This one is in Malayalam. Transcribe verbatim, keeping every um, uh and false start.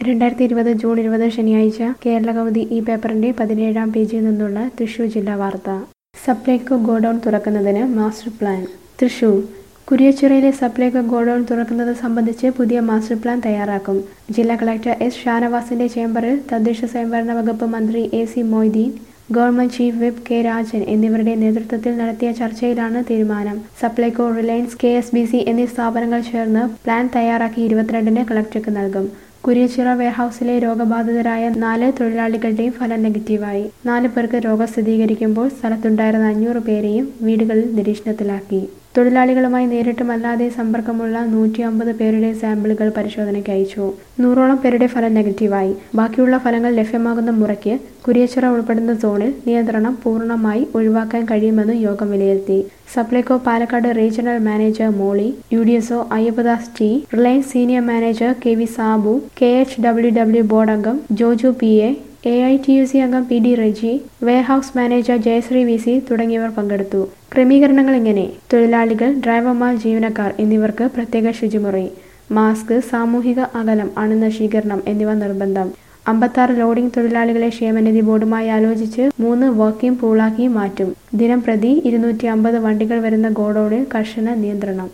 രണ്ടായിരത്തി ഇരുപത് ജൂൺ ഇരുപത് ശനിയാഴ്ച കേരളകൗമുദി ഈ പേപ്പറിന്റെ പതിനേഴാം പേജിൽ നിന്നുള്ള തൃശൂർ ജില്ലാ വാർത്ത. സപ്ലൈകോ ഗോഡൌൺ തുറക്കുന്നതിന് മാസ്റ്റർ പ്ലാൻ. തൃശൂർ കുരിയച്ചിറയിലെ സപ്ലൈകോ ഗോഡൌൺ തുറക്കുന്നത് സംബന്ധിച്ച് പുതിയ മാസ്റ്റർ പ്ലാൻ തയ്യാറാക്കും. ജില്ലാ കളക്ടർ എസ് ഷാനവാസിന്റെ ചേംബറിൽ തദ്ദേശ സ്വയംഭരണ വകുപ്പ് മന്ത്രി A C Moideen, government chief whip K Rajan എന്നിവരുടെ നേതൃത്വത്തിൽ നടത്തിയ ചർച്ചയിലാണ് തീരുമാനം. Supplyco, Reliance, K S B C എന്നീ സ്ഥാപനങ്ങൾ ചേർന്ന് പ്ലാൻ തയ്യാറാക്കി ഇരുപത്തിരണ്ടിന് കളക്ടർക്ക് നൽകും. കുരിയച്ചിറ വെയർഹൌസിലെ രോഗബാധിതരായ നാല് തൊഴിലാളികളുടെയും ഫലം നെഗറ്റീവായി. നാല് പേർക്ക് രോഗം സ്ഥിരീകരിക്കുമ്പോൾ സ്ഥലത്തുണ്ടായിരുന്ന അഞ്ഞൂറ് പേരെയും വീടുകളിൽ നിരീക്ഷണത്തിലാക്കി. തൊഴിലാളികളുമായി നേരിട്ടും അല്ലാതെ സമ്പർക്കമുള്ള നൂറ്റി അമ്പത് പേരുടെ സാമ്പിളുകൾ പരിശോധനയ്ക്ക് അയച്ചു. നൂറോളം പേരുടെ ഫലം നെഗറ്റീവായി. ബാക്കിയുള്ള ഫലങ്ങൾ ലഭ്യമാകുന്ന മുറയ്ക്ക് കുരിയച്ചിറ ഉൾപ്പെടുന്ന സോണിൽ നിയന്ത്രണം പൂർണ്ണമായി ഒഴിവാക്കാൻ കഴിയുമെന്ന് യോഗം വിലയിരുത്തി. Supplyco Palakkad regional manager Molly, U D S O Ayyappadas T, Reliance senior manager K V Sabu, K H W W board അംഗം Joju P A, A I T U C അംഗം P D Reji, warehouse manager Jayasree V C തുടങ്ങിയവർ പങ്കെടുത്തു. ക്രമീകരണങ്ങൾ ഇങ്ങനെ: തൊഴിലാളികൾ, ഡ്രൈവർമാർ, ജീവനക്കാർ എന്നിവർക്ക് പ്രത്യേക ശുചിമുറി, മാസ്ക്, സാമൂഹിക അകലം, അണുനശീകരണം എന്നിവ നിർബന്ധം. അമ്പത്താറ് ലോഡിംഗ് തൊഴിലാളികളെ ക്ഷേമനിധി ബോർഡുമായി ആലോചിച്ച് മൂന്ന് വർക്കിംഗ് പൂളാക്കി മാറ്റും. ദിനം പ്രതി ഇരുന്നൂറ്റി അമ്പത് വണ്ടികൾ വരുന്ന ഗോഡൌണിൽ കർശന നിയന്ത്രണം.